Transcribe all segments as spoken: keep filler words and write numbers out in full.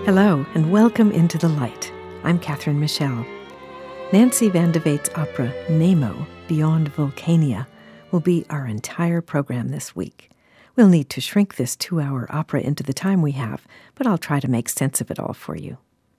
Hello, and welcome into the light. I'm Catherine Michelle. Nancy Van de Weet's opera, Nemo, Beyond Vulcania, will be our entire program this week. We'll need to shrink this two-hour opera into the time we have, but I'll try to make sense of it all for you.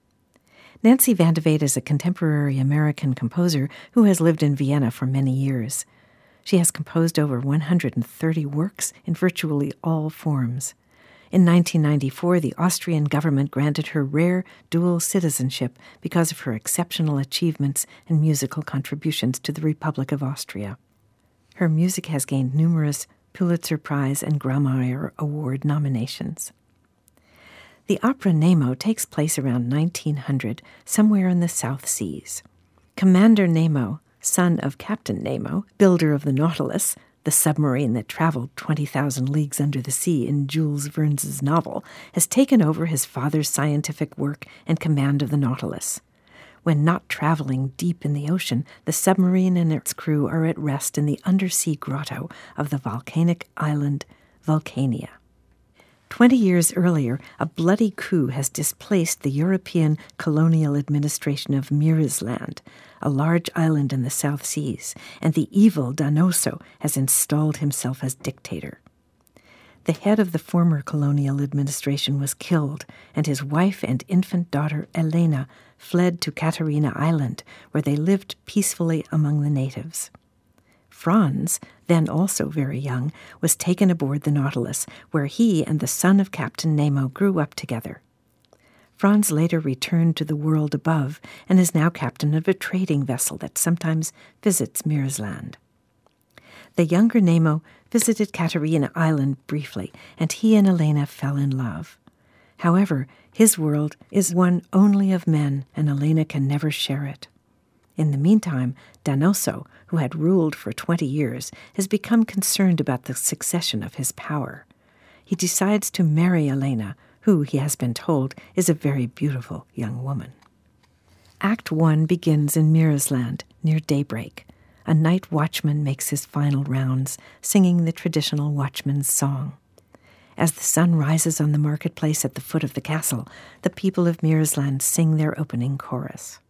Nancy Van de Weet is a contemporary American composer who has lived in Vienna for many years. She has composed over one hundred thirty works in virtually all forms. In nineteen ninety-four, the Austrian government granted her rare dual citizenship because of her exceptional achievements and musical contributions to the Republic of Austria. Her music has gained numerous Pulitzer Prize and Grawemeyer Award nominations. The opera Nemo takes place around nineteen hundred, somewhere in the South Seas. Commander Nemo, son of Captain Nemo, builder of the Nautilus, the submarine that traveled twenty thousand leagues under the sea in Jules Verne's novel, has taken over his father's scientific work and command of the Nautilus. When not traveling deep in the ocean, the submarine and its crew are at rest in the undersea grotto of the volcanic island Vulcania. Twenty years earlier, a bloody coup has displaced the European colonial administration of Myrisland, a large island in the South Seas, and the evil Danoso has installed himself as dictator. The head of the former colonial administration was killed, and his wife and infant daughter Elena fled to Katarina Island, where they lived peacefully among the natives. Franz, then also very young, was taken aboard the Nautilus, where he and the son of Captain Nemo grew up together. Franz later returned to the world above and is now captain of a trading vessel that sometimes visits Myrisland. The younger Nemo visited Katarina Island briefly, and he and Elena fell in love. However, his world is one only of men, and Elena can never share it. In the meantime, Danoso, who had ruled for twenty years, has become concerned about the succession of his power. He decides to marry Elena, who, he has been told, is a very beautiful young woman. Act One begins in Myrisland, near daybreak. A night watchman makes his final rounds, singing the traditional watchman's song. As the sun rises on the marketplace at the foot of the castle, the people of Myrisland sing their opening chorus.